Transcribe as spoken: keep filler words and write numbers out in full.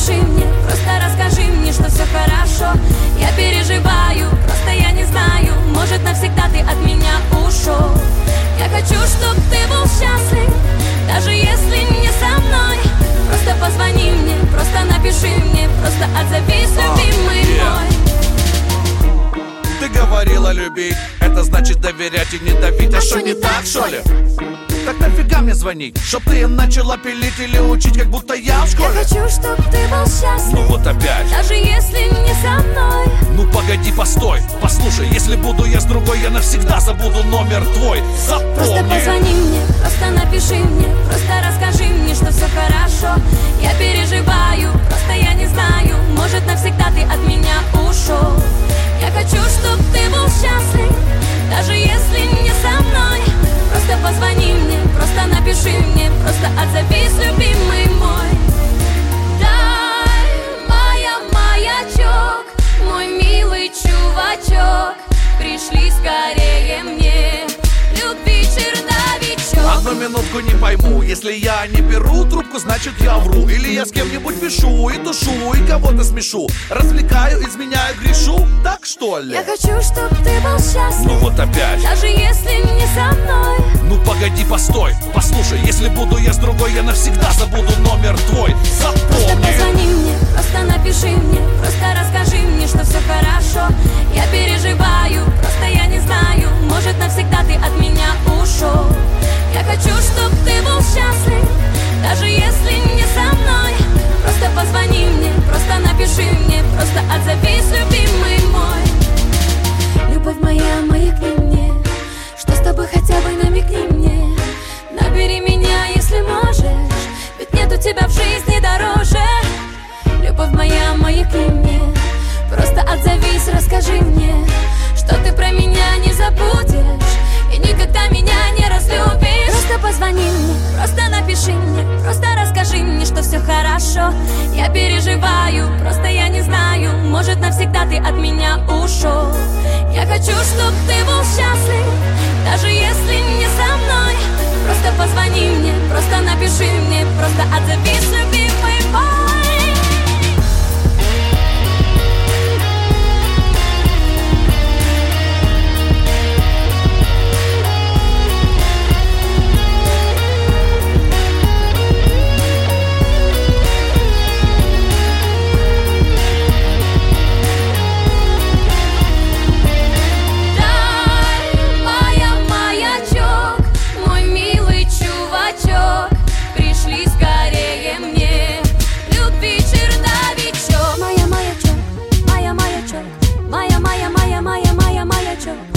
напиши мне, просто расскажи мне, что все хорошо. Я переживаю, просто я не знаю, может навсегда ты от меня ушел. Я хочу, чтоб ты был счастлив, даже если не со мной. Просто позвони мне, просто напиши мне, просто отзовись, любимый oh, yeah. мой. Ты говорила любить, это значит доверять и не давить. А, а что не так, что ли? Так нафига мне звонить? Чтоб ты начала пилить или учить, как будто я в школе? Я хочу, чтоб ты был счастлив, ну вот опять, даже если не со мной. Ну погоди, постой, послушай, если буду я с другой, я навсегда забуду номер твой. Запомни. Просто позвони мне, просто напиши мне, просто расскажи мне, что все хорошо. Я переживаю, просто я не знаю, может навсегда ты от меня ушел. Я хочу, чтоб ты был счастлив, даже если не со мной. Просто позвони мне, просто напиши мне, просто отзовись, любимый мой. Дай моя маячок, мой милый чувачок, пришли скорее мне, любви черновичок. Одну минутку не пойму, если я не беру трубку, значит я вру. Или я с кем-нибудь пишу и тушу, и кого-то смешу, развлекаю, изменяю, грешу, так что ли? Я хочу, чтоб ты был счастлив, ну вот опять, даже если не со мной. Ну погоди, постой, послушай, если буду я с другой, я навсегда забуду номер твой. Запомни. Просто позвони мне, просто напиши мне, просто расскажи мне, что все хорошо. Я переживаю, просто я не знаю, может навсегда ты от меня ушел. Я хочу, чтоб ты был счастлив, даже если не со мной. Просто позвони мне, просто напиши мне, просто отзовись, любимый мой. Любовь моя, маякни мне, что с тобой хотя бы намекни мне. Набери меня, если можешь, ведь нету тебя в жизни дороже. Любовь моя, маякни мне, просто отзовись, расскажи мне, что ты про меня не забудешь и никогда меня не разлюбишь. Просто позвони мне, просто напиши мне, просто расскажи мне, что все хорошо. Я переживаю, просто я не знаю, может навсегда ты от меня ушел. Я хочу, чтоб ты был счастлив, даже если не со мной. Просто позвони мне, просто напиши мне, просто отзовись, любимый мой. Моя, моя, моя, моя, моя, моя, моя, моя, моя, моя, моя,